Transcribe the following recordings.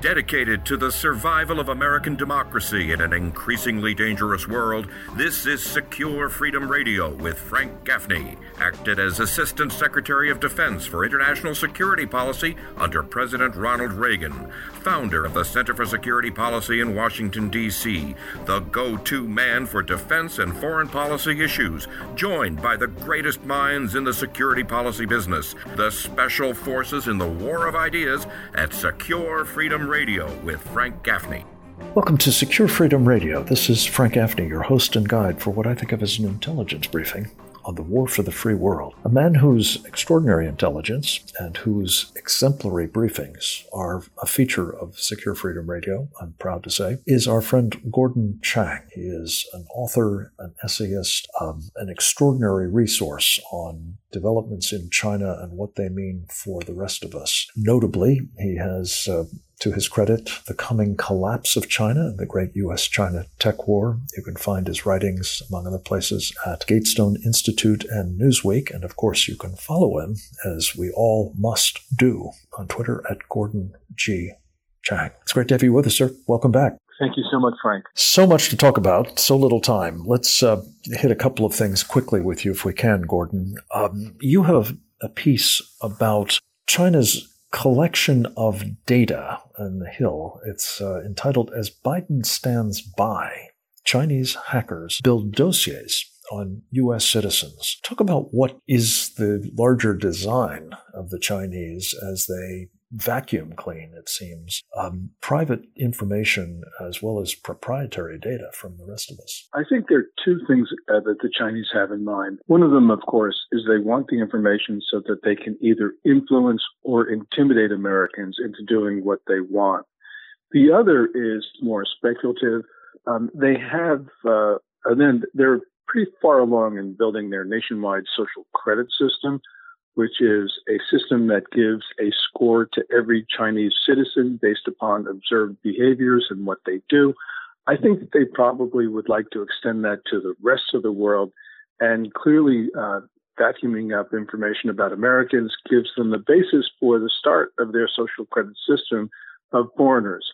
Dedicated to the survival of American democracy in an increasingly dangerous world, this is Secure Freedom Radio with Frank Gaffney, acted as Assistant Secretary of Defense for International Security Policy under President Ronald Reagan, founder of the Center for Security Policy in Washington, D.C., the go-to man for defense and foreign policy issues, joined by the greatest minds in the security policy business, the special forces in the war of ideas at Secure Freedom Radio with Frank Gaffney. Welcome to Secure Freedom Radio. This is Frank Gaffney, your host and guide for what I think of as an intelligence briefing on the war for the free world. A man whose extraordinary intelligence and whose exemplary briefings are a feature of Secure Freedom Radio, I'm proud to say, is our friend Gordon Chang. He is an author, an essayist, an extraordinary resource on developments in China and what they mean for the rest of us. Notably, he has, to his credit, the coming collapse of China and the great U.S.-China tech war. You can find his writings, among other places, at Gatestone Institute and Newsweek. And of course, you can follow him, as we all must do, on Twitter at Gordon G. Chang. It's great to have you with us, sir. Welcome back. Thank you so much, Frank. So much to talk about, so little time. Let's hit a couple of things quickly with you, if we can, Gordon. You have a piece about China's collection of data on the Hill. It's entitled, "As Biden Stands By, Chinese Hackers Build Dossiers on U.S. Citizens." Talk about what is the larger design of the Chinese as they vacuum clean, it seems, private information as well as proprietary data from the rest of us. I think there are two things that the Chinese have in mind. One of them, of course, is they want the information so that they can either influence or intimidate Americans into doing what they want. The other is more speculative. They have, and then they're pretty far along in building their nationwide social credit system, which is a system that gives a score to every Chinese citizen based upon observed behaviors and what they do. I think that they probably would like to extend that to the rest of the world, and clearly vacuuming up information about Americans gives them the basis for the start of their social credit system of foreigners.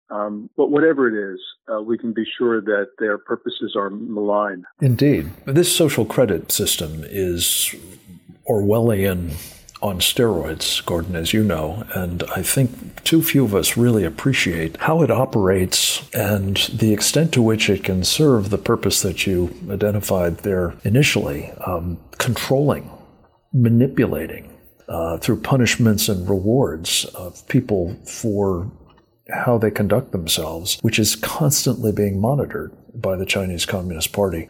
But whatever it is, we can be sure that their purposes are malign. Indeed. This social credit system is Orwellian on steroids, Gordon, as you know, and I think too few of us really appreciate how it operates and the extent to which it can serve the purpose that you identified there initially, controlling, manipulating through punishments and rewards of people for how they conduct themselves, which is constantly being monitored by the Chinese Communist Party.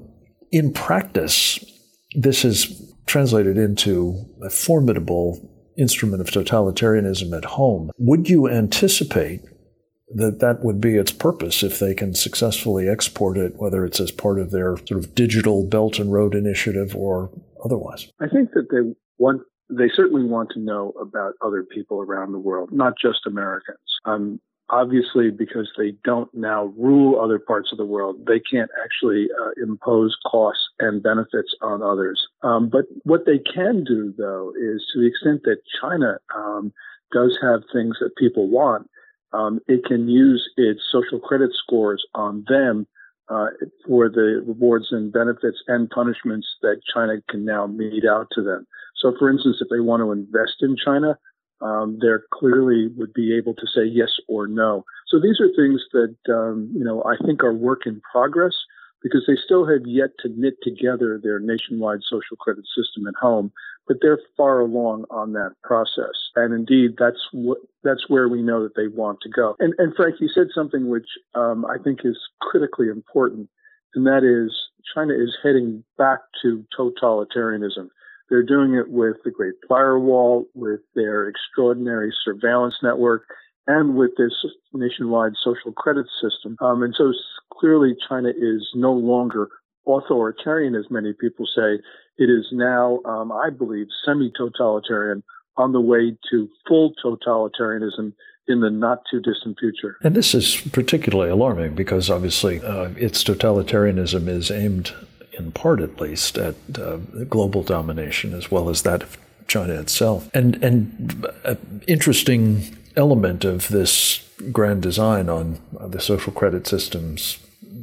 In practice, this is translated into a formidable instrument of totalitarianism at home. Would you anticipate that that would be its purpose if they can successfully export it, whether it's as part of their sort of digital Belt and Road Initiative or otherwise? I think that they certainly want to know about other people around the world, not just Americans. Obviously, because they don't now rule other parts of the world, they can't actually impose costs and benefits on others. But what they can do, though, is to the extent that China does have things that people want, it can use its social credit scores on them for the rewards and benefits and punishments that China can now mete out to them. So, for instance, if they want to invest in China, there clearly would be able to say yes or no. So these are things that, I think are work in progress because they still have yet to knit together their nationwide social credit system at home, but they're far along on that process. And indeed, that's where we know that they want to go. And Frank, you said something which I think is critically important, and that is China is heading back to totalitarianism. They're doing it with the Great Firewall, with their extraordinary surveillance network, and with this nationwide social credit system. And so clearly China is no longer authoritarian, as many people say. It is now, I believe, semi-totalitarian on the way to full totalitarianism in the not-too-distant future. And this is particularly alarming because, obviously, its totalitarianism is aimed, in part at least, at global domination as well as that of China itself. And an interesting element of this grand design on the social credit system's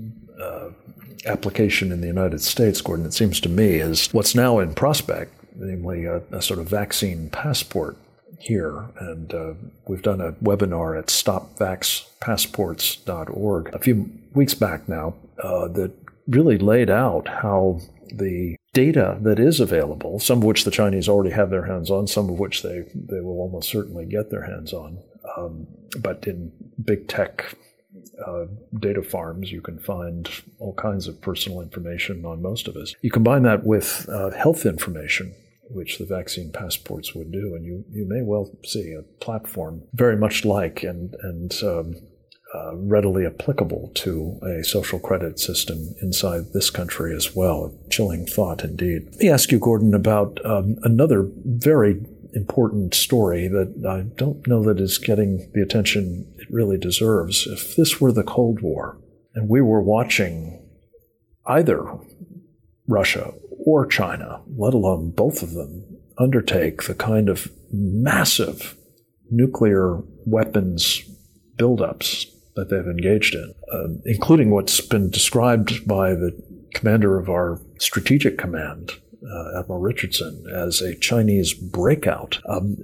application in the United States, Gordon, it seems to me, is what's now in prospect, namely a sort of vaccine passport here. And we've done a webinar at stopvaxpassports.org a few weeks back now that really laid out how the data that is available, some of which the Chinese already have their hands on, some of which they will almost certainly get their hands on, but in big tech data farms, you can find all kinds of personal information on most of us. You combine that with health information, which the vaccine passports would do, and you may well see a platform very much like and readily applicable to a social credit system inside this country as well. A chilling thought indeed. Let me ask you, Gordon, about another very important story that I don't know that is getting the attention it really deserves. If this were the Cold War and we were watching either Russia or China, let alone both of them, undertake the kind of massive nuclear weapons buildups that they've engaged in, including what's been described by the commander of our strategic command, Admiral Richardson, as a Chinese breakout,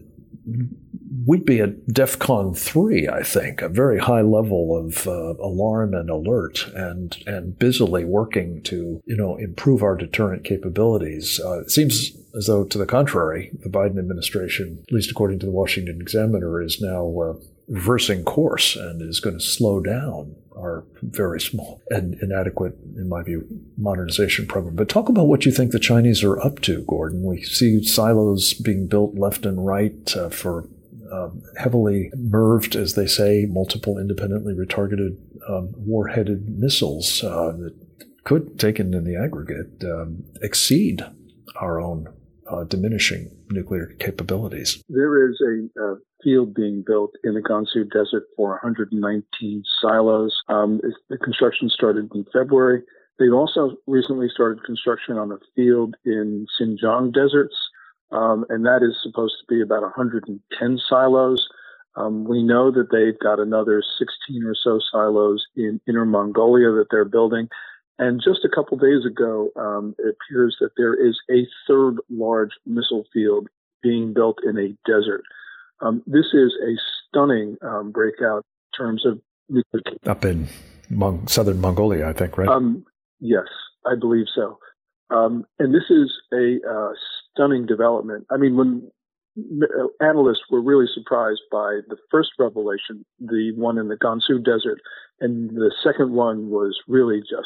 we'd be at DEFCON 3, I think, a very high level of alarm and alert, and busily working to, improve our deterrent capabilities. It seems as though, to the contrary, the Biden administration, at least according to the Washington Examiner, is now reversing course and is going to slow down our very small and inadequate, in my view, modernization program. But talk about what you think the Chinese are up to, Gordon. We see silos being built left and right for heavily nerved, as they say, multiple independently retargeted warheaded missiles that could, taken in the aggregate, exceed our own diminishing nuclear capabilities. There is a field being built in the Gansu Desert for 119 silos. The construction started in February. They've also recently started construction on a field in Xinjiang deserts, and that is supposed to be about 110 silos. We know that they've got another 16 or so silos in Inner Mongolia that they're building. And just a couple days ago, it appears that there is a third large missile field being built in a desert. This is a stunning breakout in terms of nuclear. Up in southern Mongolia, I think, right? Yes, I believe so. And this is a stunning development. I mean, when analysts were really surprised by the first revelation, the one in the Gansu Desert, and the second one was really just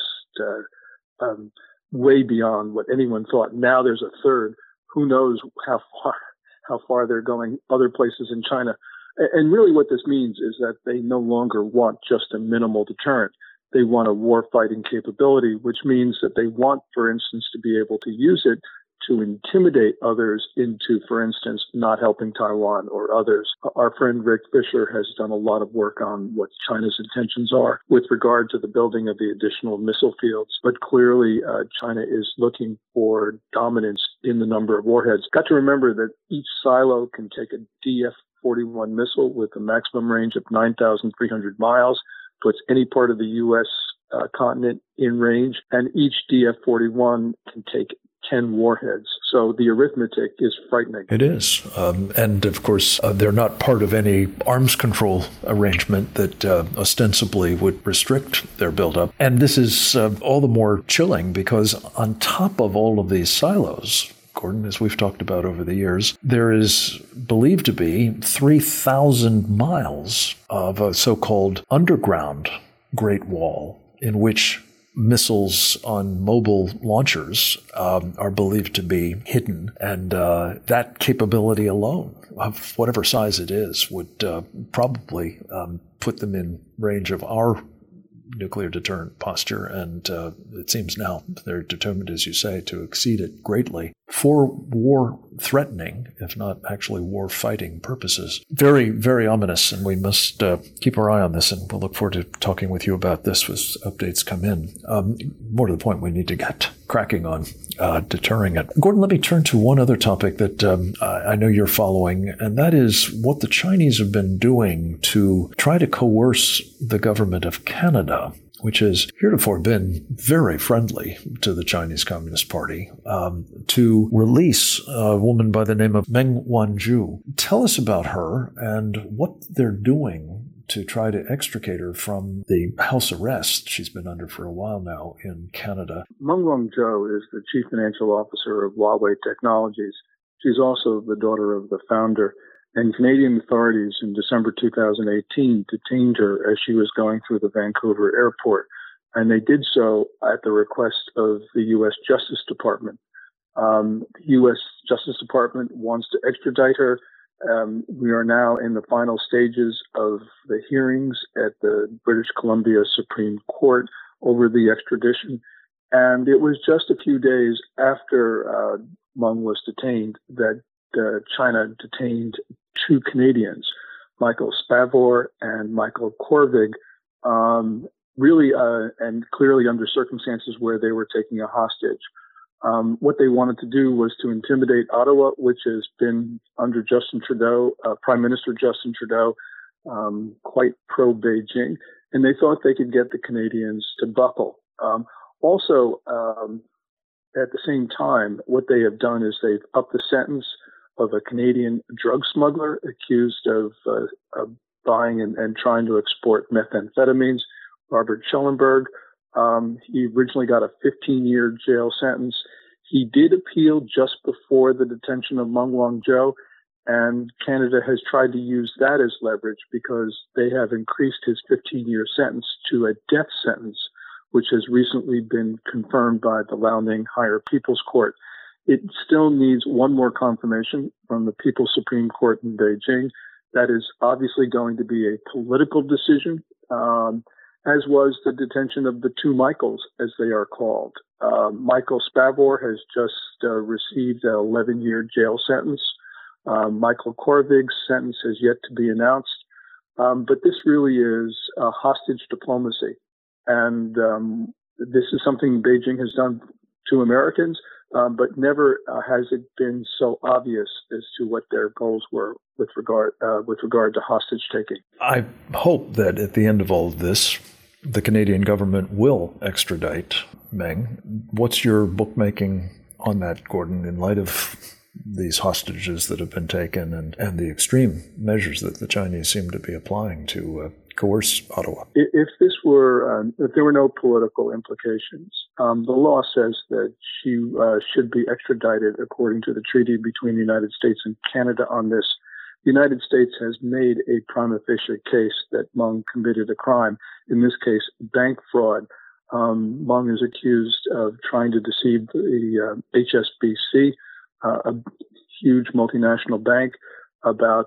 way beyond what anyone thought. Now there's a third. Who knows how far they're going other places in China. And really what this means is that they no longer want just a minimal deterrent. They want a war-fighting capability, which means that they want, for instance, to be able to use it to intimidate others into, for instance, not helping Taiwan or others. Our friend Rick Fisher has done a lot of work on what China's intentions are with regard to the building of the additional missile fields. But clearly, China is looking for dominance in the number of warheads. Got to remember that each silo can take a DF-41 missile with a maximum range of 9,300 miles, puts any part of the U.S. Continent in range, and each DF-41 can take 10 warheads. So the arithmetic is frightening. It is. And of course, they're not part of any arms control arrangement that ostensibly would restrict their buildup. And this is all the more chilling because on top of all of these silos, Gordon, as we've talked about over the years, there is believed to be 3,000 miles of a so-called underground Great Wall in which missiles on mobile launchers are believed to be hidden. And that capability alone, of whatever size it is, would probably put them in range of our nuclear deterrent posture. And it seems now they're determined, as you say, to exceed it greatly. for war threatening, if not actually war fighting purposes. Very, very ominous, and we must keep our eye on this, and we'll look forward to talking with you about this as updates come in. More to the point, we need to get cracking on deterring it. Gordon, let me turn to one other topic that I know you're following, and that is what the Chinese have been doing to try to coerce the government of Canada, which has heretofore been very friendly to the Chinese Communist Party, to release a woman by the name of Meng Wanzhou. Tell us about her and what they're doing to try to extricate her from the house arrest she's been under for a while now in Canada. Meng Wanzhou is the chief financial officer of Huawei Technologies. She's also the daughter of the founder. And Canadian authorities in December 2018 detained her as she was going through the Vancouver airport. And they did so at the request of the U.S. Justice Department. The U.S. Justice Department wants to extradite her. We are now in the final stages of the hearings at the British Columbia Supreme Court over the extradition. And it was just a few days after Meng was detained that China detained two Canadians, Michael Spavor and Michael Korvig, really and clearly under circumstances where they were taking a hostage. What they wanted to do was to intimidate Ottawa, which has been under Justin Trudeau, Prime Minister Justin Trudeau, quite pro-Beijing, and they thought they could get the Canadians to buckle. Also, at the same time, what they have done is they've upped the sentence of a Canadian drug smuggler accused of buying and trying to export methamphetamines, Robert Schellenberg. He originally got a 15-year jail sentence. He did appeal just before the detention of Meng Wanzhou, and Canada has tried to use that as leverage because they have increased his 15-year sentence to a death sentence, which has recently been confirmed by the Liaoning Higher People's Court. It still needs one more confirmation from the People's Supreme Court in Beijing. That is obviously going to be a political decision, as was the detention of the two Michaels, as they are called. Michael Spavor has just received an 11-year jail sentence. Michael Korvig's sentence has yet to be announced. But this really is hostage diplomacy. And this is something Beijing has done to Americans, but never has it been so obvious as to what their goals were with regard to hostage taking. I hope that at the end of all of this, the Canadian government will extradite Meng. What's your bookmaking on that, Gordon, in light of these hostages that have been taken and the extreme measures that the Chinese seem to be applying to coerce Ottawa? If there were no political implications, the law says that she should be extradited according to the treaty between the United States and Canada on this. The United States has made a prima facie case that Meng committed a crime, in this case, bank fraud. Meng is accused of trying to deceive the HSBC, a huge multinational bank, about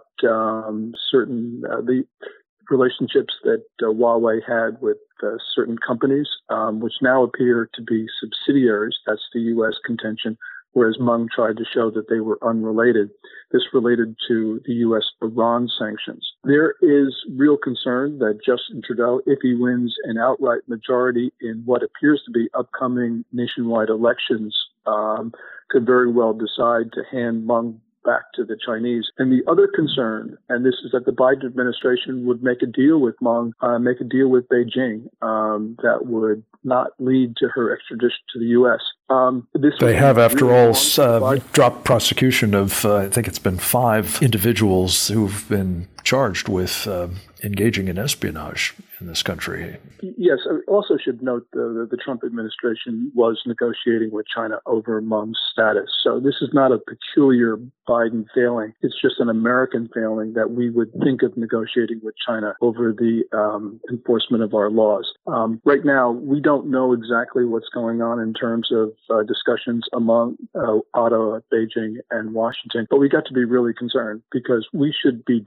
certain the relationships that Huawei had with certain companies, which now appear to be subsidiaries. That's the U.S. contention, whereas Meng tried to show that they were unrelated. This related to the U.S. Iran sanctions. There is real concern that Justin Trudeau, if he wins an outright majority in what appears to be upcoming nationwide elections, could very well decide to hand Meng back to the Chinese. And the other concern, and this is that the Biden administration would make a deal with Meng, make a deal with Beijing that would not lead to her extradition to the U.S. They have, after all, dropped prosecution of, I think it's been 5 individuals who've been charged with engaging in espionage in this country. Yes, I also should note the Trump administration was negotiating with China over Meng's status. So this is not a peculiar Biden failing. It's just an American failing that we would think of negotiating with China over the enforcement of our laws. Right now, we don't know exactly what's going on in terms of discussions among Ottawa, Beijing, and Washington, but we got to be really concerned because we should be demanding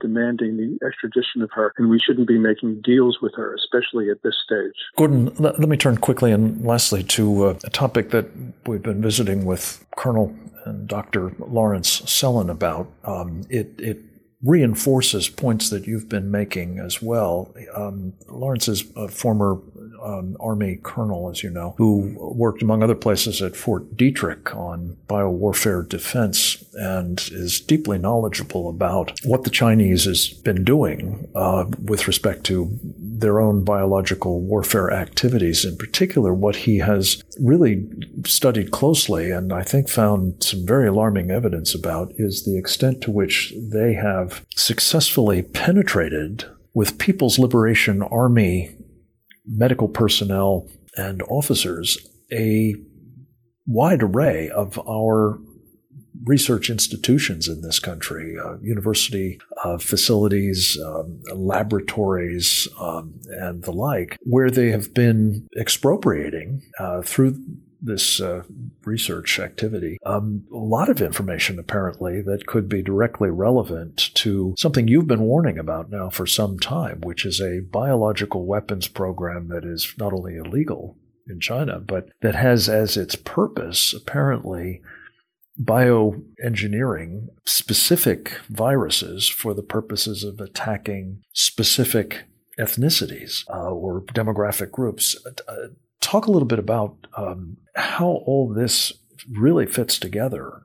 advocating the extradition of her, and we shouldn't be making deals with her, especially at this stage. Gordon, let me turn quickly and lastly to a topic that we've been visiting with Colonel and Dr. Lawrence Sellin about. It reinforces points that you've been making as well. Lawrence is a former Army colonel, as you know, who worked, among other places, at Fort Detrick on biowarfare defense and is deeply knowledgeable about what the Chinese has been doing with respect to their own biological warfare activities. In particular, what he has really studied closely and I think found some very alarming evidence about is the extent to which they have successfully penetrated with People's Liberation Army medical personnel and officers a wide array of our research institutions in this country, university facilities, laboratories, and the like, where they have been expropriating through this research activity a lot of information, apparently, that could be directly relevant to something you've been warning about now for some time, which is a biological weapons program that is not only illegal in China, but that has as its purpose, apparently, bioengineering specific viruses for the purposes of attacking specific ethnicities or demographic groups. Talk a little bit about how all this really fits together.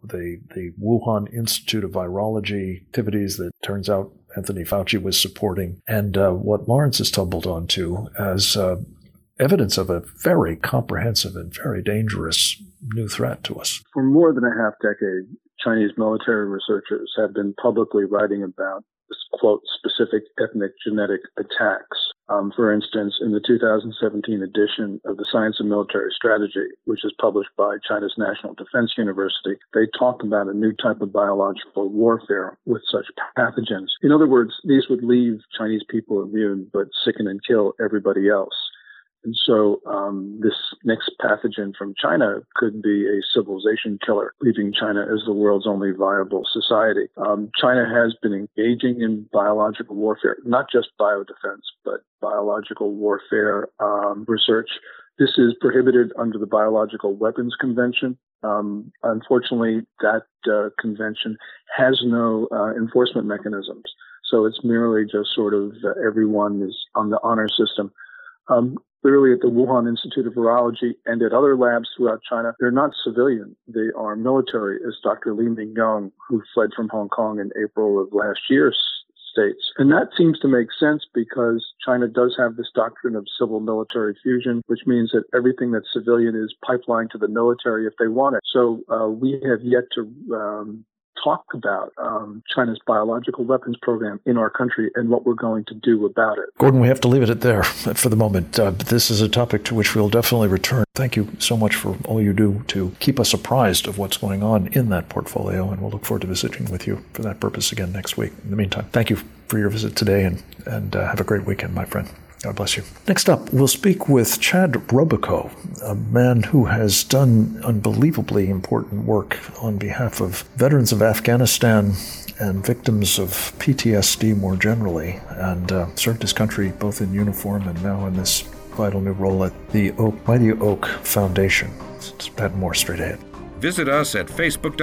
The Wuhan Institute of Virology activities that turns out Anthony Fauci was supporting, and what Lawrence has stumbled onto as evidence of a very comprehensive and very dangerous new threat to us. For more than a half decade, Chinese military researchers have been publicly writing about this, quote, specific ethnic genetic attacks. For instance, in the 2017 edition of the Science of Military Strategy, which is published by China's National Defense University, they talk about a new type of biological warfare with such pathogens. In other words, these would leave Chinese people immune, but sicken and kill everybody else. And so this next pathogen from China could be a civilization killer, leaving China as the world's only viable society. China has been engaging in biological warfare, not just biodefense, but biological warfare research. This is prohibited under the Biological Weapons Convention. Unfortunately, that convention has no enforcement mechanisms. So it's merely just sort of everyone is on the honor system. Clearly, at the Wuhan Institute of Virology and at other labs throughout China, they're not civilian. They are military, as Dr. Li Mingyong, who fled from Hong Kong in April of last year, states. And that seems to make sense because China does have this doctrine of civil-military fusion, which means that everything that's civilian is pipelined to the military if they want it. So we have yet to talk about China's biological weapons program in our country and what we're going to do about it. Gordon, we have to leave it at there for the moment. This is a topic to which we'll definitely return. Thank you so much for all you do to keep us apprised of what's going on in that portfolio, and we'll look forward to visiting with you for that purpose again next week. In the meantime, thank you for your visit today, and have a great weekend, my friend. God bless you. Next up, we'll speak with Chad Robichaux, a man who has done unbelievably important work on behalf of veterans of Afghanistan and victims of PTSD more generally, and served his country both in uniform and now in this vital new role at the Mighty Oak Foundation. It's Pat Moore straight ahead. Visit us at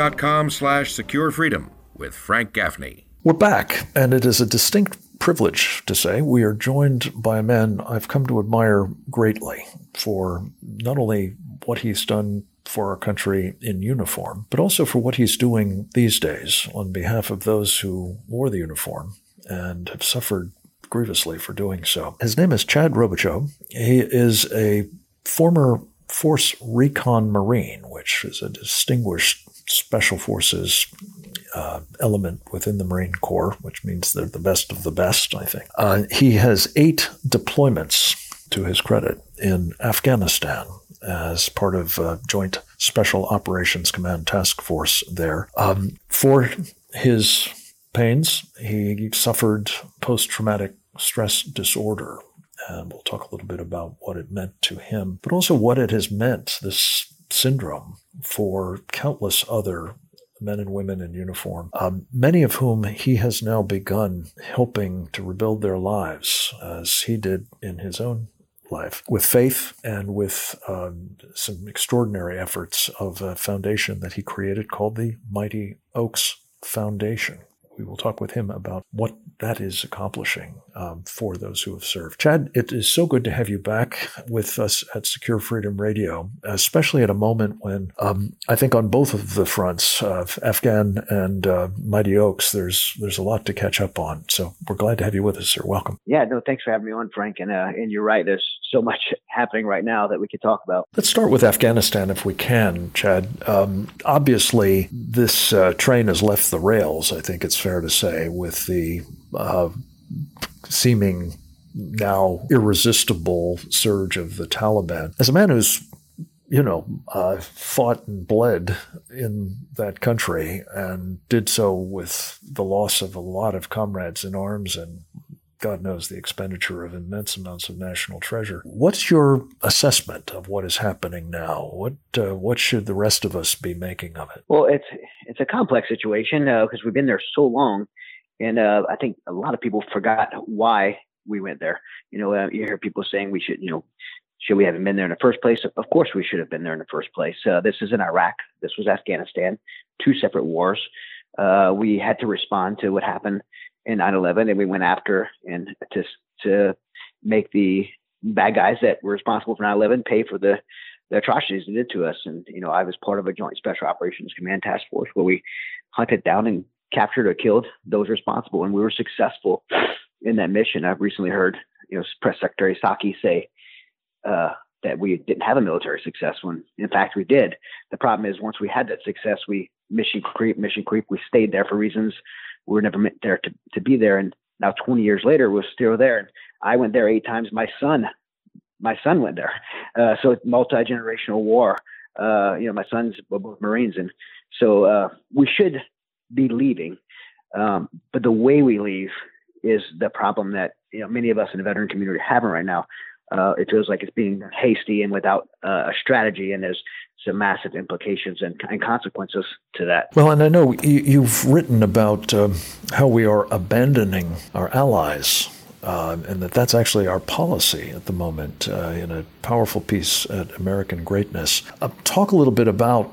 facebook.com/securefreedom with Frank Gaffney. We're back, and it is a distinct privilege to say we are joined by a man I've come to admire greatly for not only what he's done for our country in uniform, but also for what he's doing these days on behalf of those who wore the uniform and have suffered grievously for doing so. His name is Chad Robichaux. He is a former Force Recon Marine, which is a distinguished special forces element within the Marine Corps, which means they're the best of the best, I think. He has 8 deployments to his credit in Afghanistan as part of Joint Special Operations Command Task Force there. For his pains, he suffered post-traumatic stress disorder, and we'll talk a little bit about what it meant to him, but also what it has meant, this syndrome, for countless other men and women in uniform, many of whom he has now begun helping to rebuild their lives, as he did in his own life, with faith and with some extraordinary efforts of a foundation that he created called the Mighty Oaks Foundation. We will talk with him about what that is accomplishing for those who have served. Chad, it is so good to have you back with us at Secure Freedom Radio, especially at a moment when I think on both of the fronts, Afghan and Mighty Oaks, there's a lot to catch up on. So we're glad to have you with us, sir. Welcome. Yeah, no, thanks for having me on, Frank. And you're right. There's so much happening right now that we could talk about. Let's start with Afghanistan if we can, Chad. Obviously, this train has left the rails, I think it's fair to say, with the seeming now irresistible surge of the Taliban. As a man who's, fought and bled in that country and did so with the loss of a lot of comrades in arms and God knows the expenditure of immense amounts of national treasure. What's your assessment of what is happening now? What should the rest of us be making of it? Well, it's a complex situation because we've been there so long. And I think a lot of people forgot why we went there. You hear people saying we should we have been there in the first place? Of course we should have been there in the first place. This is in Iraq. This was Afghanistan, two separate wars. We had to respond to what happened in 9/11, and we went after and to make the bad guys that were responsible for 9/11 pay for the atrocities they did to us. And, I was part of a Joint Special Operations Command Task Force where we hunted down and captured or killed those responsible, and we were successful in that mission. I've recently heard, Press Secretary Psaki say that we didn't have a military success when, in fact, we did. The problem is once we had that success, we mission creep. We stayed there for reasons we were never meant there to be there. And now 20 years later, we're still there. And I went there 8 times. My son went there. So it's multi-generational war. My sons were both Marines. And so we should be leaving. But the way we leave is the problem that, many of us in the veteran community are having right now. It feels like it's being hasty and without a strategy, and there's some massive implications and consequences to that. Well, and I know you've written about how we are abandoning our allies, and that's actually our policy at the moment in a powerful piece at American Greatness. Talk a little bit about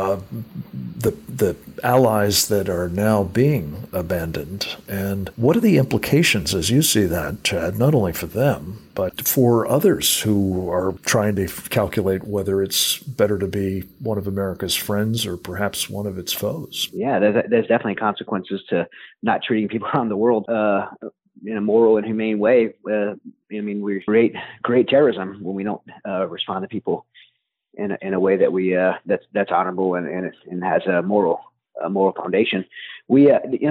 the allies that are now being abandoned, and what are the implications, as you see that, Chad, not only for them, but for others who are trying to calculate whether it's better to be one of America's friends or perhaps one of its foes. Yeah, there's definitely consequences to not treating people around the world in a moral and humane way. We create terrorism when we don't respond to people in a way that we that's honorable and has a moral foundation. We've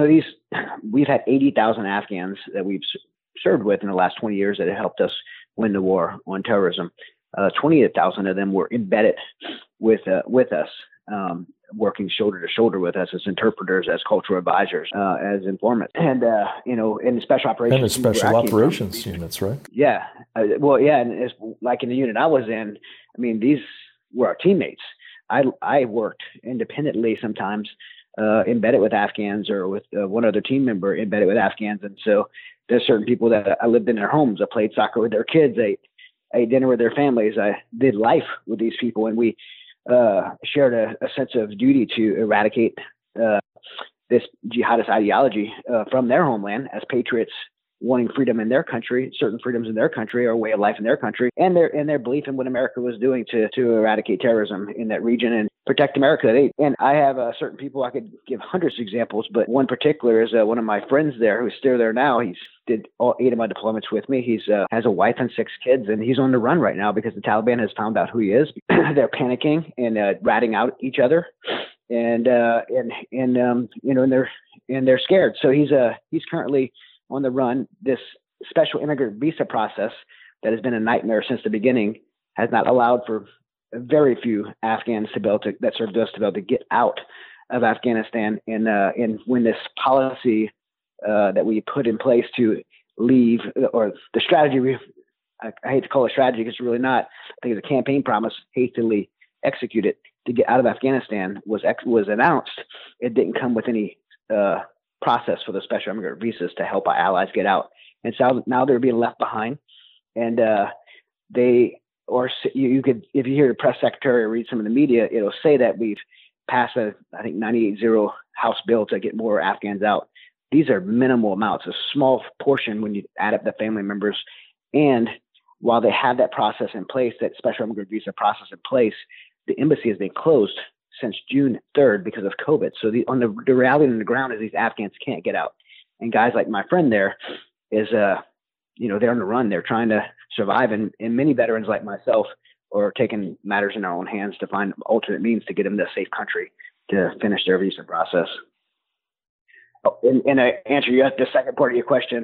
had 80,000 Afghans that we've served with in the last 20 years that have helped us win the war on terrorism. 28,000 of them were embedded with us, working shoulder to shoulder with us as interpreters, as cultural advisors, as informants, and in special operations. And in special operations units, right? Yeah. And it's like in the unit I was in, these were our teammates. I worked independently sometimes, embedded with Afghans or with one other team member embedded with Afghans. And so there's certain people that I lived in their homes. I played soccer with their kids. I ate dinner with their families. I did life with these people. And we shared a sense of duty to eradicate this jihadist ideology from their homeland as patriots wanting freedom in their country, certain freedoms in their country, or a way of life in their country, and their belief in what America was doing to eradicate terrorism in that region and protect America. And I have certain people, I could give hundreds of examples, but one particular is one of my friends there who's still there now. He's did all 8 of my deployments with me. He's has a wife and 6 kids, and he's on the run right now because the Taliban has found out who he is. They're panicking and ratting out each other, and they're scared. So he's currently on the run. This special immigrant visa process that has been a nightmare since the beginning has not allowed for very few Afghans that served us to be able to get out of Afghanistan. And when this policy that we put in place to leave, or the strategy, I hate to call it strategy because it's really not. I think it's a campaign promise hastily executed. to get out of Afghanistan was announced, it didn't come with any process for the special immigrant visas to help our allies get out. And so now they're being left behind. And you could, if you hear the press secretary or read some of the media, it'll say that we've passed I think 98-0 House bill to get more Afghans out. These are minimal amounts, a small portion when you add up the family members. And while they have that process in place, that special immigrant visa process in place, the embassy has been closed since June 3rd because of COVID. So the reality on the ground is these Afghans can't get out. And guys like my friend there is, they're on the run. They're trying to survive. And many veterans like myself are taking matters in their own hands to find alternate means to get them to a safe country to finish their visa process. Oh, and I answer you the second part of your question.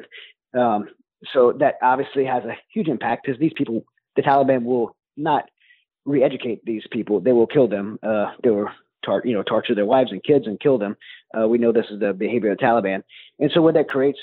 So that obviously has a huge impact because these people, the Taliban will not re-educate these people. They will kill them. They will torture their wives and kids and kill them. We know this is the behavior of the Taliban. And so what that creates,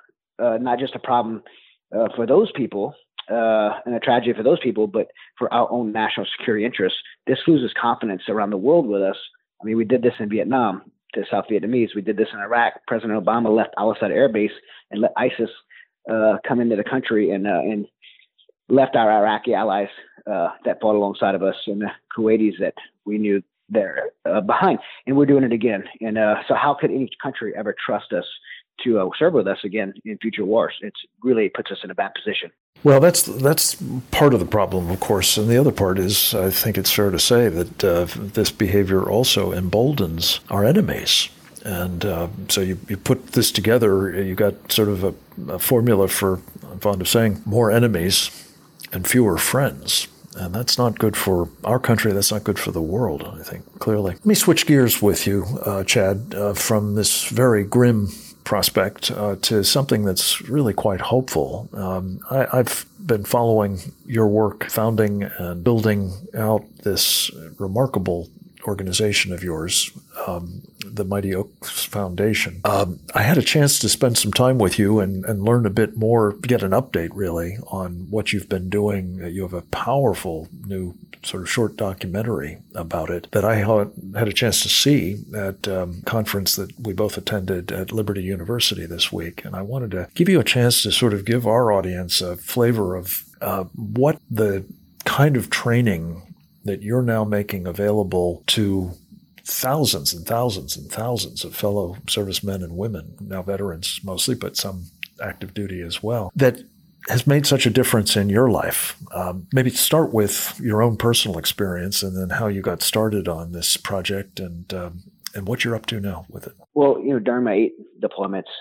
not just a problem for those people and a tragedy for those people, but for our own national security interests. This loses confidence around the world with us. I mean, we did this in Vietnam to South Vietnamese. We did this in Iraq. President Obama left Al-Assad Air Base and let ISIS come into the country and left our Iraqi allies that fought alongside of us and the Kuwaitis that we knew there behind. And we're doing it again. And so how could any country ever trust us to serve with us again in future wars? It really puts us in a bad position. Well, that's part of the problem, of course. And the other part is, I think it's fair to say that this behavior also emboldens our enemies. And so you put this together, you got sort of a formula for, I'm fond of saying, more enemies and fewer friends. And that's not good for our country. That's not good for the world, I think, clearly. Let me switch gears with you, Chad, from this very grim prospect to something that's really quite hopeful. I've been following your work founding and building out this remarkable organization of yours, the Mighty Oaks Foundation. I had a chance to spend some time with you and learn a bit more, get an update really on what you've been doing. You have a powerful new sort of short documentary about it that I had a chance to see at a conference that we both attended at Liberty University this week. And I wanted to give you a chance to sort of give our audience a flavor of what the kind of training that you're now making available to thousands and thousands and thousands of fellow servicemen and women, now veterans mostly, but some active duty as well, that has made such a difference in your life. Maybe start with your own personal experience and then how you got started on this project and what you're up to now with it. Well, during my 8 deployments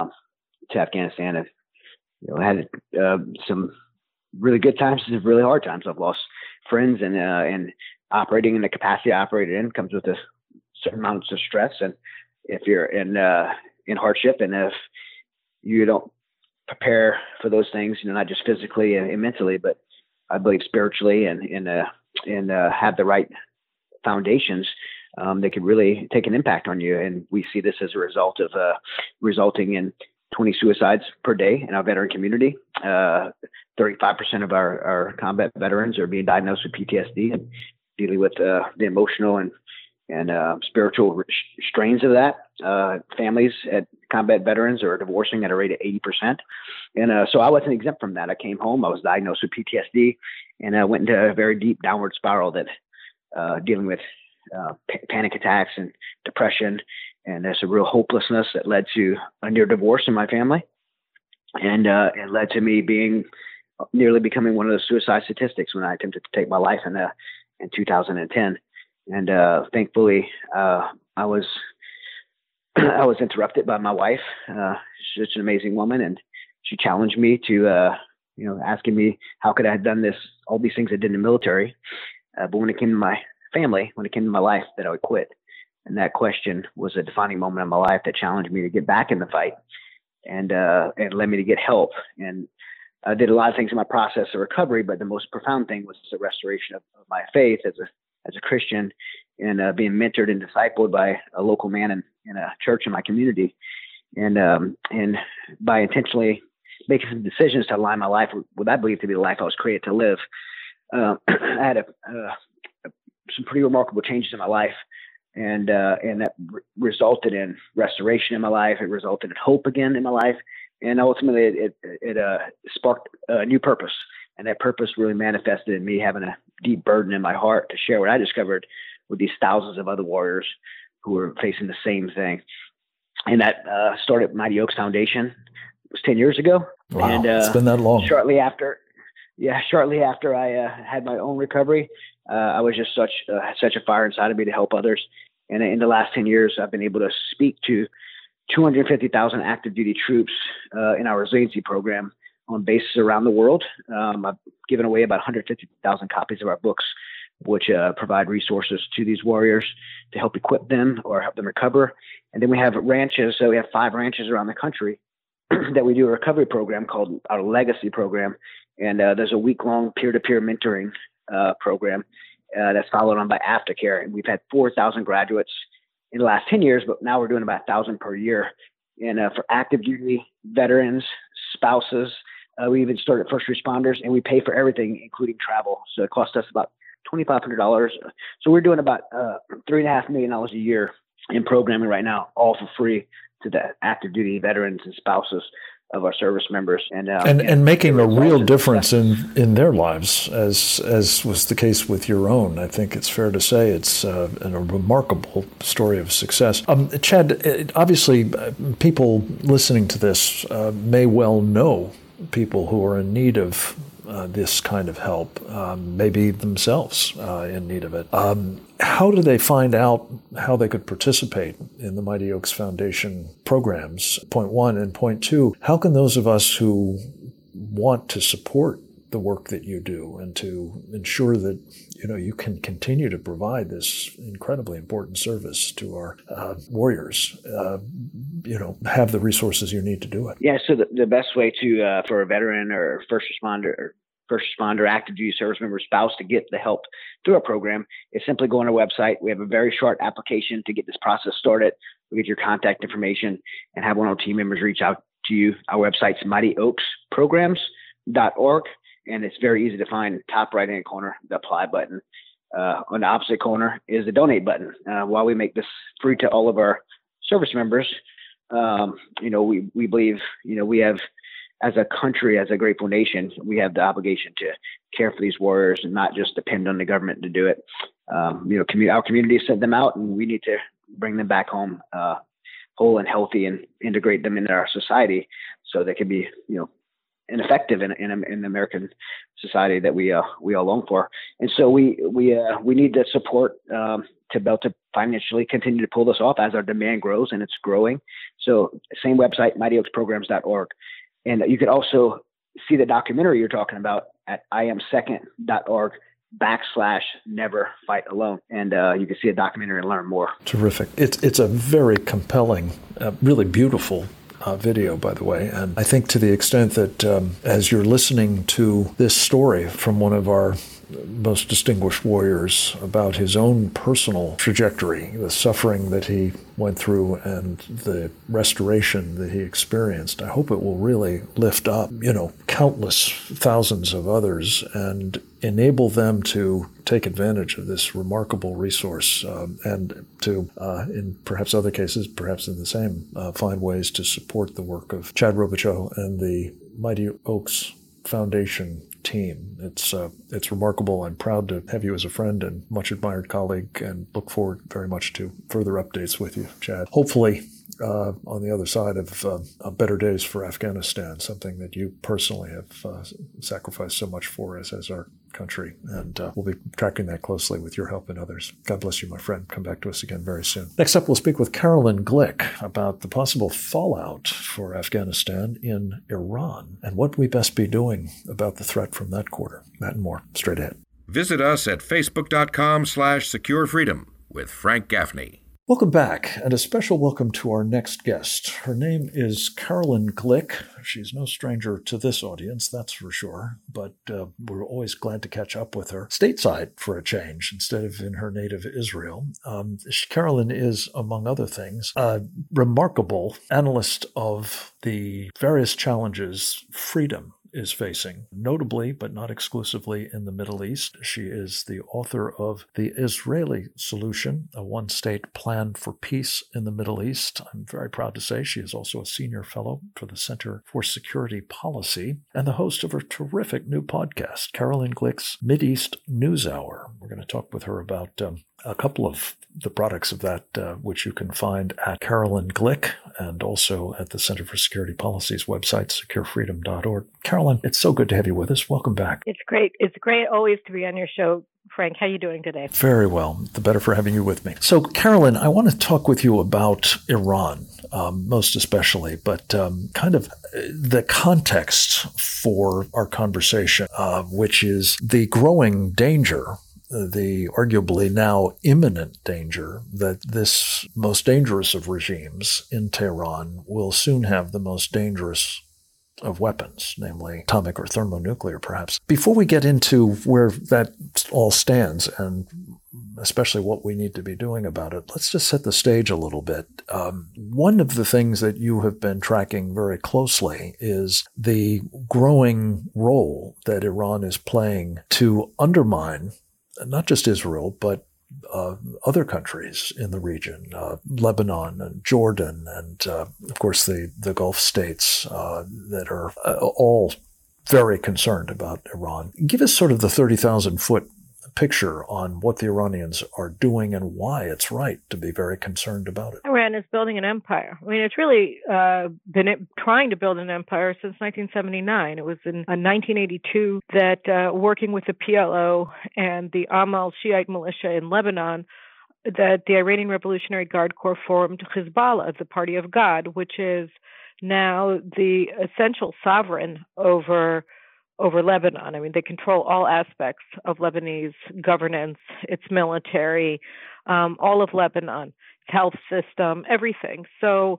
to Afghanistan, I've had some really good times and really hard times. I've lost friends and operating in the capacity I operated in comes with a certain amounts of stress. And if you're in hardship and if you don't prepare for those things, not just physically and mentally, but I believe spiritually and have the right foundations, they could really take an impact on you. And we see this as a result of resulting in 20 suicides per day in our veteran community. 35% of our combat veterans are being diagnosed with PTSD and dealing with the emotional and spiritual strains of that. Families at combat veterans are divorcing at a rate of 80%. And so I wasn't exempt from that. I came home, I was diagnosed with PTSD, and I went into a very deep downward spiral that dealing with panic attacks and depression. And there's a real hopelessness that led to a near divorce in my family. And it led to me nearly becoming one of the suicide statistics when I attempted to take my life in 2010. And thankfully, I was interrupted by my wife. She's such an amazing woman, and she challenged me to, asking me how could I have done all these things I did in the military, but when it came to my family, when it came to my life, that I would quit. And that question was a defining moment in my life that challenged me to get back in the fight and led me to get help. And I did a lot of things in my process of recovery, but the most profound thing was the restoration of my faith as a Christian and being mentored and discipled by a local man in a church in my community. And by intentionally making some decisions to align my life with what I believe to be the life I was created to live, I had a some pretty remarkable changes in my life. And that resulted in restoration in my life. It resulted in hope again in my life. And ultimately it sparked a new purpose. And that purpose really manifested in me having a deep burden in my heart to share what I discovered with these thousands of other warriors who were facing the same thing. And that started Mighty Oaks Foundation. It was 10 years ago. Wow, and it's been that long. Shortly after I had my own recovery, I was just such a fire inside of me to help others. And in the last 10 years, I've been able to speak to 250,000 active duty troops in our resiliency program on bases around the world. I've given away about 150,000 copies of our books, which provide resources to these warriors to help equip them or help them recover. And then we have ranches. So we have 5 ranches around the country that we do a recovery program called our Legacy program. And there's a week-long peer-to-peer mentoring program that's followed on by aftercare. And we've had 4,000 graduates in the last 10 years, but now we're doing about 1,000 per year. And for active duty veterans, spouses, we even started first responders, and we pay for everything, including travel. So it costs us about $2,500. So we're doing about $3.5 million a year in programming right now, all for free to the active duty veterans and spouses of our service members, and making a real difference in their lives, as was the case with your own. I think it's fair to say it's a remarkable story of success. Chad, obviously, people listening to this may well know people who are in need of this kind of help, maybe themselves in need of it. How do they find out how they could participate in the Mighty Oaks Foundation programs? Point one. And point two, how can those of us who want to support the work that you do and to ensure that you can continue to provide this incredibly important service to our warriors, have the resources you need to do it? Yeah, so the best way to for a veteran or first responder, active duty service member, spouse to get the help through our program is simply go on our website. We have a very short application to get this process started. We get your contact information and have one of our team members reach out to you. Our website's mightyoaksprograms.org, and it's very easy to find. Top right-hand corner, the apply button. On the opposite corner is the donate button. While we make this free to all of our service members, we believe, we have, as a country, as a grateful nation, we have the obligation to care for these warriors and not just depend on the government to do it. Our community sent them out, and we need to bring them back home whole and healthy and integrate them into our society so they can be, effective in the American society that we all long for. And so we need the support to be able to financially continue to pull this off as our demand grows, and it's growing. So same website, mightyoaksprograms.org. And you could also see the documentary you're talking about at iamsecond.org/never fight alone. And you can see a documentary and learn more. Terrific. It's a very compelling, really beautiful video, by the way. And I think to the extent that as you're listening to this story from one of our most distinguished warriors about his own personal trajectory, the suffering that he went through and the restoration that he experienced, I hope it will really lift up, countless thousands of others and enable them to take advantage of this remarkable resource and to, in perhaps other cases, perhaps in the same, find ways to support the work of Chad Robichaux and the Mighty Oaks Foundation team. It's remarkable. I'm proud to have you as a friend and much admired colleague, and look forward very much to further updates with you, Chad. Hopefully on the other side of better days for Afghanistan, something that you personally have sacrificed so much for us as our country. And we'll be tracking that closely with your help and others. God bless you, my friend. Come back to us again very soon. Next up, we'll speak with Carolyn Glick about the possible fallout for Afghanistan in Iran and what we best be doing about the threat from that quarter. That and more straight ahead. Visit us at facebook.com/securefreedom with Frank Gaffney. Welcome back, and a special welcome to our next guest. Her name is Carolyn Glick. She's no stranger to this audience, that's for sure, but we're always glad to catch up with her stateside for a change instead of in her native Israel. Carolyn is, among other things, a remarkable analyst of the various challenges freedom is facing, notably but not exclusively in the Middle East. She is the author of The Israeli Solution, a one-state plan for peace in the Middle East. I'm very proud to say she is also a senior fellow for the Center for Security Policy and the host of her terrific new podcast, Caroline Glick's Mideast NewsHour. We're going to talk with her about a couple of the products of that, which you can find at Caroline Glick and also at the Center for Security Policy's website, securefreedom.org. Caroline, it's so good to have you with us. Welcome back. It's great. It's great always to be on your show, Frank. How are you doing today? Very well. The better for having you with me. So, Caroline, I want to talk with you about Iran, most especially, but kind of the context for our conversation, which is the growing danger, the arguably now imminent danger that this most dangerous of regimes in Tehran will soon have the most dangerous of weapons, namely atomic or thermonuclear, perhaps. Before we get into where that all stands, and especially what we need to be doing about it, let's just set the stage a little bit. One of the things that you have been tracking very closely is the growing role that Iran is playing to undermine not just Israel, but other countries in the region, Lebanon and Jordan, and of course the Gulf states that are all very concerned about Iran. Give us sort of the 30,000-foot picture on what the Iranians are doing and why it's right to be very concerned about it. Iran is building an empire. I mean, it's really been trying to build an empire since 1979. It was in 1982 that working with the PLO and the Amal Shiite militia in Lebanon, that the Iranian Revolutionary Guard Corps formed Hezbollah, the Party of God, which is now the essential sovereign over Lebanon. I mean, they control all aspects of Lebanese governance, its military, all of Lebanon, its health system, everything. So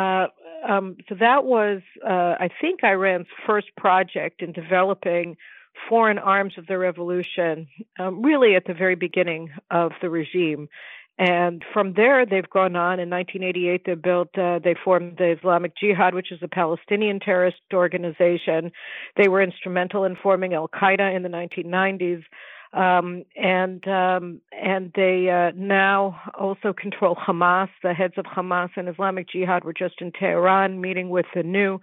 that was, I think, Iran's first project in developing foreign arms of the revolution, really at the very beginning of the regime. And from there, they've gone on. In 1988, they formed the Islamic Jihad, which is a Palestinian terrorist organization. They were instrumental in forming Al-Qaeda in the 1990s. And they now also control Hamas. The heads of Hamas and Islamic Jihad were just in Tehran meeting with the new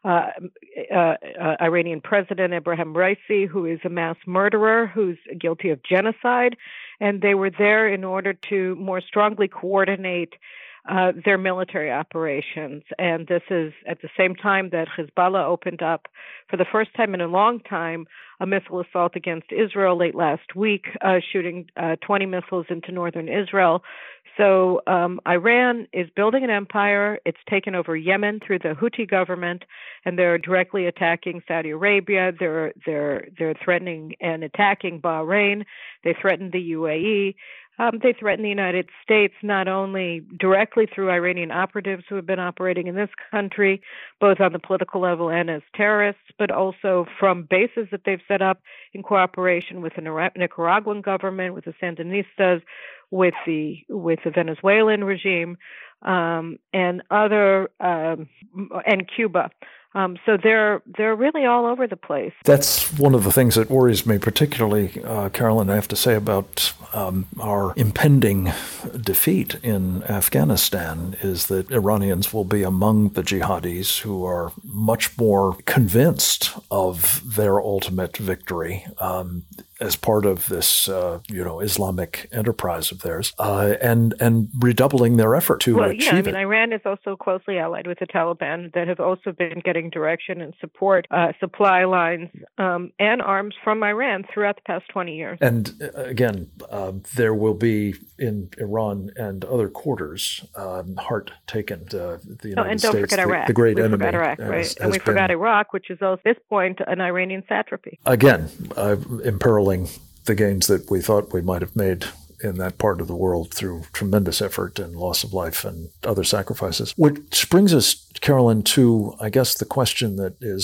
Iranian president, Ebrahim Raisi, who is a mass murderer, who's guilty of genocide. And they were there in order to more strongly coordinate their military operations. And this is at the same time that Hezbollah opened up, for the first time in a long time, a missile assault against Israel late last week, shooting 20 missiles into northern Israel. So Iran is building an empire. It's taken over Yemen through the Houthi government, and they're directly attacking Saudi Arabia. They're threatening and attacking Bahrain. They threaten the UAE. They threaten the United States not only directly through Iranian operatives who have been operating in this country, both on the political level and as terrorists, but also from bases that they've set up in cooperation with the Nicaraguan government, with the Sandinistas, with the Venezuelan regime, and Cuba. So they're really all over the place. That's one of the things that worries me particularly, Caroline, I have to say about our impending defeat in Afghanistan is that Iranians will be among the jihadis who are much more convinced of their ultimate victory as part of this, Islamic enterprise of theirs, and redoubling their effort to achieve it. Iran is also closely allied with the Taliban that have also been getting direction and support, supply lines, and arms from Iran throughout the past 20 years. And again, there will be in Iran and other quarters heart taken. The United States, forget Iraq. The great enemy. Forgot Iraq, right? And we forgot Iraq, which is also at this point an Iranian satrapy. Again, imperiling the gains that we thought we might have made in that part of the world through tremendous effort and loss of life and other sacrifices. Which brings us, Caroline, to, I guess, the question that is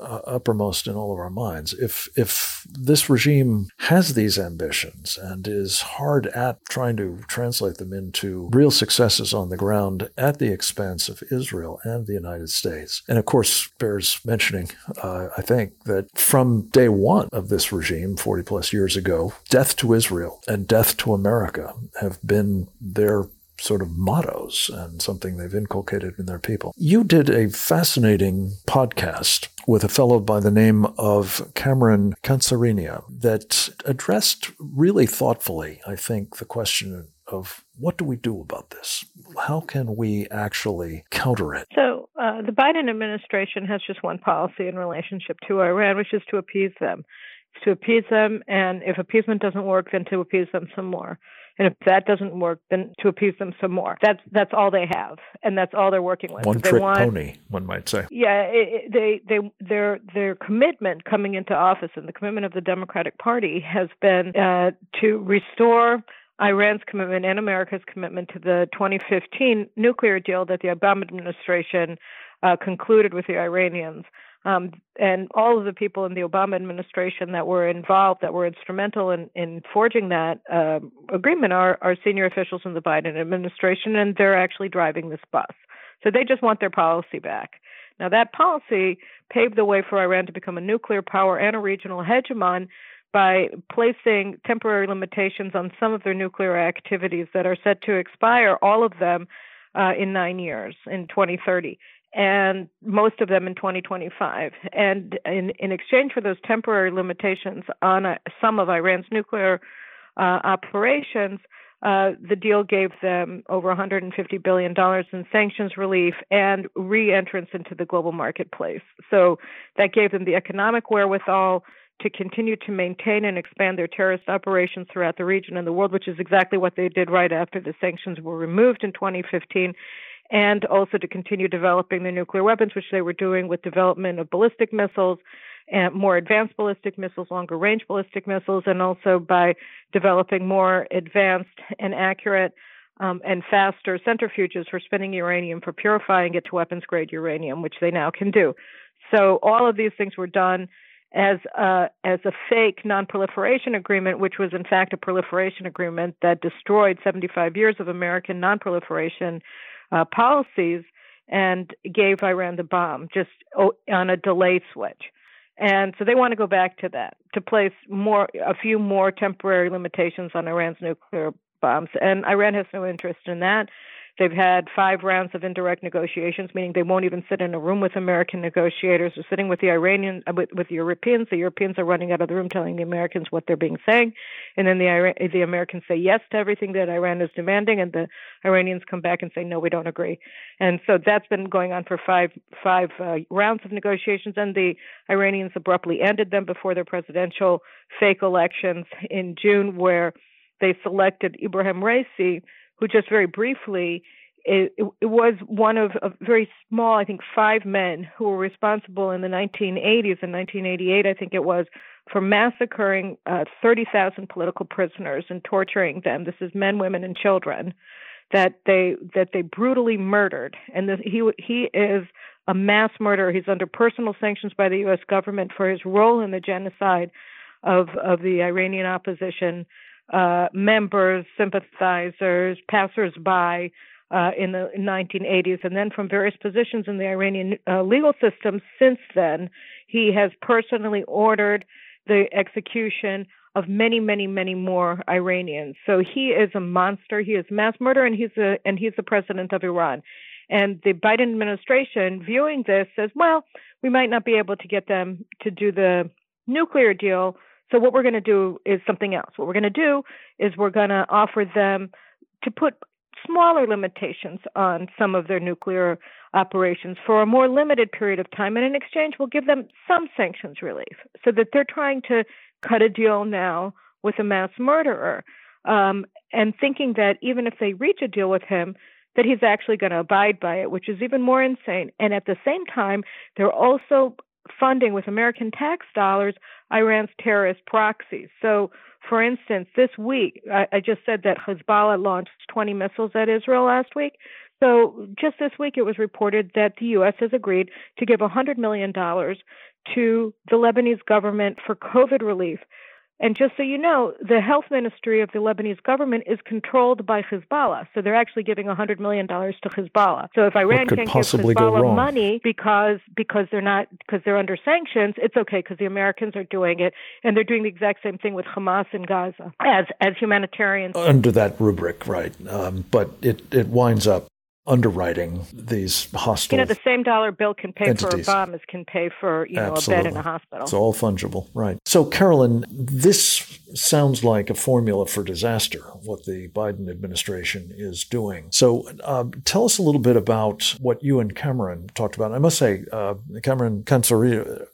uppermost in all of our minds. If this regime has these ambitions and is hard at trying to translate them into real successes on the ground at the expense of Israel and the United States, and of course bears mentioning, I think, that from day one of this regime, 40 plus years ago, death to Israel and death to America have been their sort of mottos and something they've inculcated in their people. You did a fascinating podcast with a fellow by the name of Cameron Canzarinia that addressed really thoughtfully, I think, the question of what do we do about this? How can we actually counter it? So the Biden administration has just one policy in relationship to Iran, which is to appease them. It's to appease them, and if appeasement doesn't work, then to appease them some more. And if that doesn't work, then to appease them some more. That's all they have, and that's all they're working with. One-trick pony, one might say. Yeah, their commitment coming into office and the commitment of the Democratic Party has been to restore Iran's commitment and America's commitment to the 2015 nuclear deal that the Obama administration concluded with the Iranians. And all of the people in the Obama administration that were involved, that were instrumental in forging that agreement are senior officials in the Biden administration, and they're actually driving this bus. So they just want their policy back. Now, that policy paved the way for Iran to become a nuclear power and a regional hegemon by placing temporary limitations on some of their nuclear activities that are set to expire, all of them in 9 years, in 2030. And most of them in 2025. And in exchange for those temporary limitations on some of Iran's nuclear operations, the deal gave them over $150 billion in sanctions relief and re-entrance into the global marketplace. So that gave them the economic wherewithal to continue to maintain and expand their terrorist operations throughout the region and the world, which is exactly what they did right after the sanctions were removed in 2015. And also to continue developing the nuclear weapons, which they were doing with development of ballistic missiles, and more advanced ballistic missiles, longer range ballistic missiles, and also by developing more advanced and accurate and faster centrifuges for spinning uranium, for purifying it to weapons grade uranium, which they now can do. So all of these things were done as a fake non-proliferation agreement, which was in fact a proliferation agreement that destroyed 75 years of American non-proliferation policies and gave Iran the bomb just on a delayed switch. And so they want to go back to that, to place a few more temporary limitations on Iran's nuclear bombs. And Iran has no interest in that. They've had 5 rounds of indirect negotiations, meaning they won't even sit in a room with American negotiators. They're sitting with the Iranians, with the Europeans. The Europeans are running out of the room telling the Americans what they're being saying. And then the Americans say yes to everything that Iran is demanding, and the Iranians come back and say, no, we don't agree. And so that's been going on for five rounds of negotiations, and the Iranians abruptly ended them before their presidential fake elections in June, where they selected Ibrahim Raisi, who just very briefly, it was one of a very small, I think, 5 men who were responsible in the 1980s and 1988, I think it was, for massacring 30,000 political prisoners and torturing them. This is men, women, and children that they brutally murdered. And he is a mass murderer. He's under personal sanctions by the U.S. government for his role in the genocide of the Iranian opposition. Members, sympathizers, passersby in the 1980s, and then from various positions in the Iranian legal system since then, he has personally ordered the execution of many, many, many more Iranians. So he is a monster. He is mass murder, and he's the president of Iran. And the Biden administration, viewing this, says, well, we might not be able to get them to do the nuclear deal. So what we're going to do is something else. What we're going to do is we're going to offer them to put smaller limitations on some of their nuclear operations for a more limited period of time. And in exchange, we'll give them some sanctions relief, so that they're trying to cut a deal now with a mass murderer, and thinking that even if they reach a deal with him, that he's actually going to abide by it, which is even more insane. And at the same time, they're also funding with American tax dollars Iran's terrorist proxies. So, for instance, this week, I just said that Hezbollah launched 20 missiles at Israel last week. So just this week, it was reported that the U.S. has agreed to give $100 million to the Lebanese government for COVID relief. And just so you know, the health ministry of the Lebanese government is controlled by Hezbollah. So they're actually giving $100 million to Hezbollah. So if Iran can't give Hezbollah money because they're under sanctions, it's okay because the Americans are doing it. And they're doing the exact same thing with Hamas in Gaza as humanitarians. Under that rubric, right. But it winds up underwriting these hostile the same dollar bill can pay entities. For a bomb as can pay for, a bed in a hospital. It's all fungible, right. So, Carolyn, this sounds like a formula for disaster, what the Biden administration is doing. So tell us a little bit about what you and Cameron talked about. I must say, Cameron Cancerino,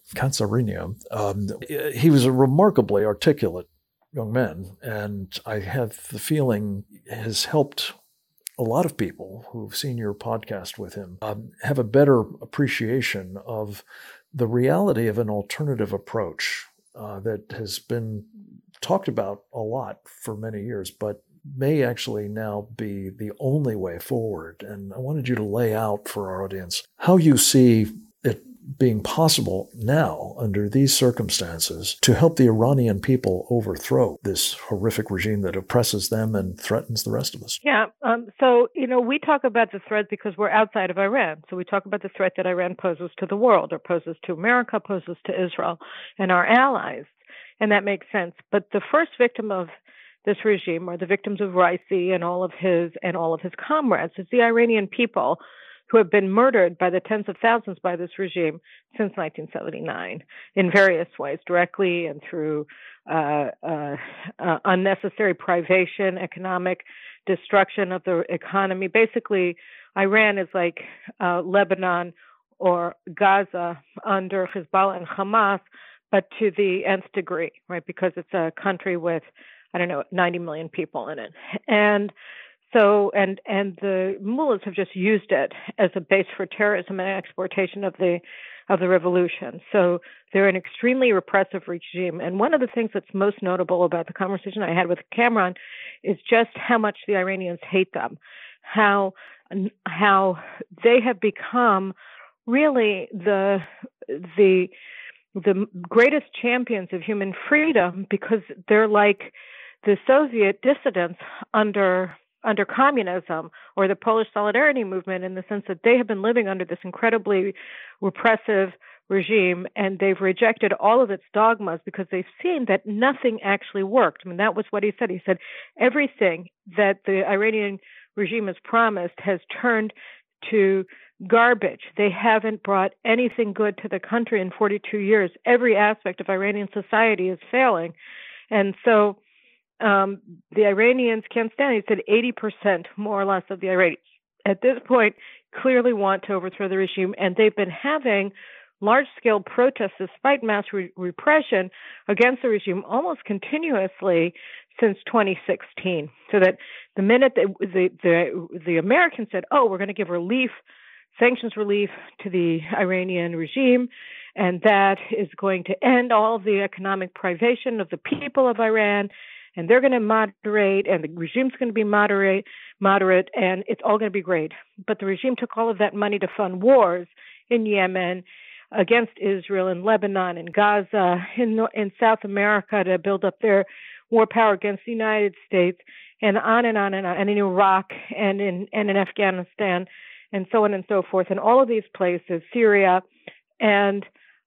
he was a remarkably articulate young man, and I have the feeling has helped a lot of people who've seen your podcast with him have a better appreciation of the reality of an alternative approach that has been talked about a lot for many years, but may actually now be the only way forward. And I wanted you to lay out for our audience how you see it being possible now under these circumstances to help the Iranian people overthrow this horrific regime that oppresses them and threatens the rest of us. Yeah. So, we talk about the threat because we're outside of Iran. So we talk about the threat that Iran poses to the world, or poses to America, poses to Israel and our allies. And that makes sense. But the first victim of this regime, or the victims of Raisi and all of his comrades, is the Iranian people, who have been murdered by the tens of thousands by this regime since 1979 in various ways, directly and through unnecessary privation, economic destruction of the economy. Basically, Iran is like Lebanon or Gaza under Hezbollah and Hamas, but to the nth degree, right? Because it's a country with, 90 million people in it. And so, and the mullahs have just used it as a base for terrorism and exportation of the revolution. So they're an extremely repressive regime. And one of the things that's most notable about the conversation I had with Cameron is just how much the Iranians hate them, how they have become really the greatest champions of human freedom, because they're like the Soviet dissidents under communism, or the Polish Solidarity movement, in the sense that they have been living under this incredibly repressive regime, and they've rejected all of its dogmas because they've seen that nothing actually worked. That was what he said. He said everything that the Iranian regime has promised has turned to garbage. They haven't brought anything good to the country in 42 years. Every aspect of Iranian society is failing. And so the Iranians can't stand it. He said 80% more or less of the Iranians at this point clearly want to overthrow the regime, and they've been having large-scale protests despite mass repression against the regime almost continuously since 2016. So that the minute the Americans said, we're going to give sanctions relief to the Iranian regime, and that is going to end all of the economic privation of the people of Iran, and they're going to moderate, and the regime's going to be moderate, and it's all going to be great. But the regime took all of that money to fund wars in Yemen, against Israel, in Lebanon, in Gaza, in South America, to build up their war power against the United States, and on and on and on, and in Iraq and in Afghanistan, and so on and so forth, and all of these places, Syria, and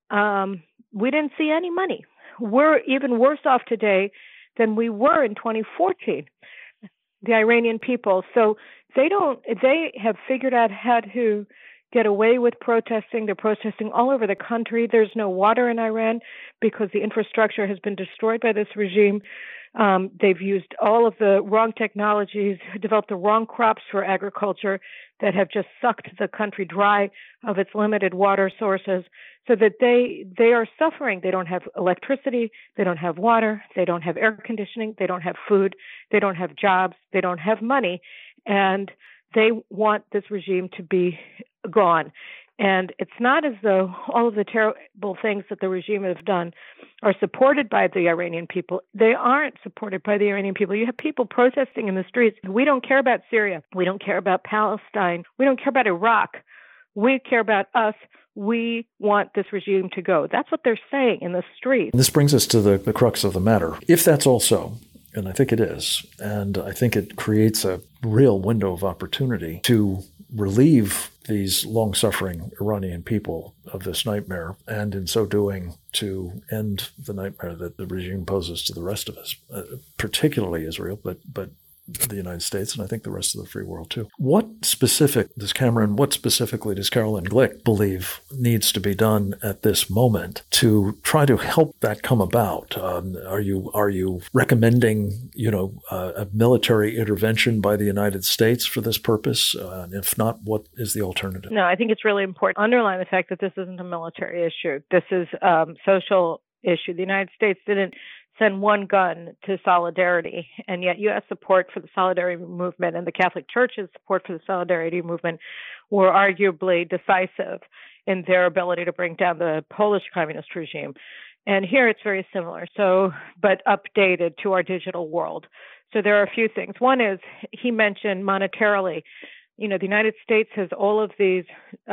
we didn't see any money. We're even worse off today than we were in 2014, the Iranian people. So they have figured out how to get away with protesting. They're protesting all over the country. There's no water in Iran because the infrastructure has been destroyed by this regime. They've used all of the wrong technologies, developed the wrong crops for agriculture that have just sucked the country dry of its limited water sources, so that they are suffering. They don't have electricity, they don't have water, they don't have air conditioning, they don't have food, they don't have jobs, they don't have money, and they want this regime to be gone. And it's not as though all of the terrible things that the regime has done are supported by the Iranian people. They aren't supported by the Iranian people. You have people protesting in the streets. We don't care about Syria. We don't care about Palestine. We don't care about Iraq. We care about us. We want this regime to go. That's what they're saying in the streets. This brings us to the crux of the matter. If that's all so, and I think it is, and I think it creates a real window of opportunity to relieve these long-suffering Iranian people of this nightmare, and in so doing, to end the nightmare that the regime poses to the rest of us, particularly Israel, but the United States, and I think the rest of the free world too. What specifically does Carolyn Glick believe needs to be done at this moment to try to help that come about? Are you recommending, a military intervention by the United States for this purpose? If not, what is the alternative? No, I think it's really important to underline the fact that this isn't a military issue. This is a social issue. The United States didn't send one gun to Solidarity, and yet U.S. support for the Solidarity movement and the Catholic Church's support for the Solidarity movement were arguably decisive in their ability to bring down the Polish communist regime. And here it's very similar, but updated to our digital world. So there are a few things. One is, he mentioned monetarily, the United States has all of these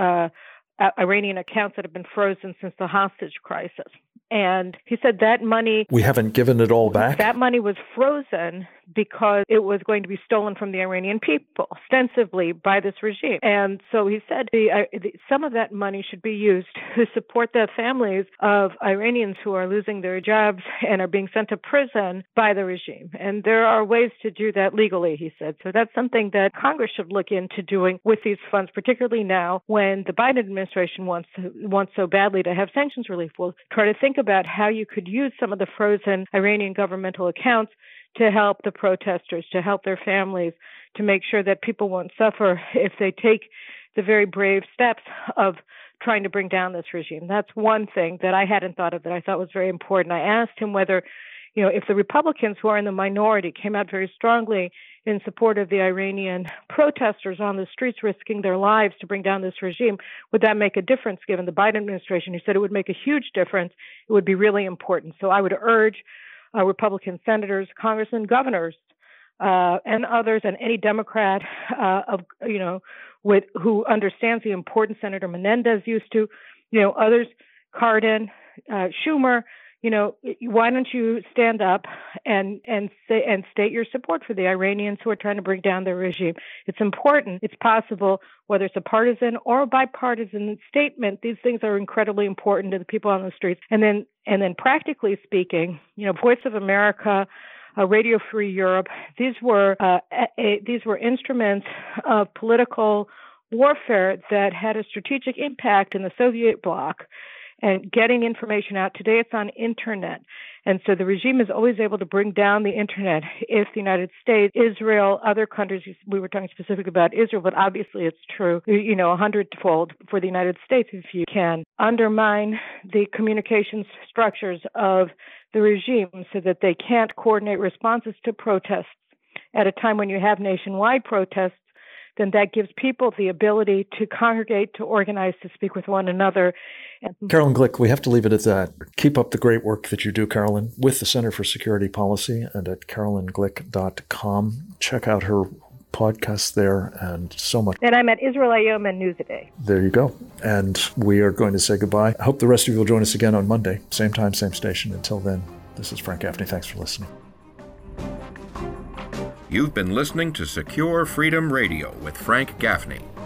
Iranian accounts that have been frozen since the hostage crisis. And he said that money... We haven't given it all back? That money was frozen because it was going to be stolen from the Iranian people, ostensibly by this regime. And so he said some of that money should be used to support the families of Iranians who are losing their jobs and are being sent to prison by the regime. And there are ways to do that legally, he said. So that's something that Congress should look into doing with these funds, particularly now when the Biden administration wants so badly to have sanctions relief. We'll try to think about how you could use some of the frozen Iranian governmental accounts to help the protesters, to help their families, to make sure that people won't suffer if they take the very brave steps of trying to bring down this regime. That's one thing that I hadn't thought of that I thought was very important. I asked him whether, if the Republicans who are in the minority came out very strongly in support of the Iranian protesters on the streets risking their lives to bring down this regime, would that make a difference given the Biden administration? He said it would make a huge difference. It would be really important. So I would urge Republican senators, congressmen, governors, and others, and any Democrat who understands the importance Senator Menendez used to, others, Cardin, Schumer. Why don't you stand up and state your support for the Iranians who are trying to bring down their regime? It's important. It's possible, whether it's a partisan or a bipartisan statement. These things are incredibly important to the people on the streets. And then, practically speaking, Voice of America, Radio Free Europe. These were instruments of political warfare that had a strategic impact in the Soviet bloc. And getting information out. Today it's on internet. And so the regime is always able to bring down the internet if the United States, Israel, other countries, we were talking specifically about Israel, but obviously it's true, 100-fold for the United States if you can undermine the communications structures of the regime so that they can't coordinate responses to protests at a time when you have nationwide protests. Then that gives people the ability to congregate, to organize, to speak with one another. Carolyn Glick, we have to leave it at that. Keep up the great work that you do, Carolyn, with the Center for Security Policy and at carolynglick.com. Check out her podcast there and so much. And I'm at Israel Hayom and News a Day. There you go. And we are going to say goodbye. I hope the rest of you will join us again on Monday. Same time, same station. Until then, this is Frank Gaffney. Thanks for listening. You've been listening to Secure Freedom Radio with Frank Gaffney.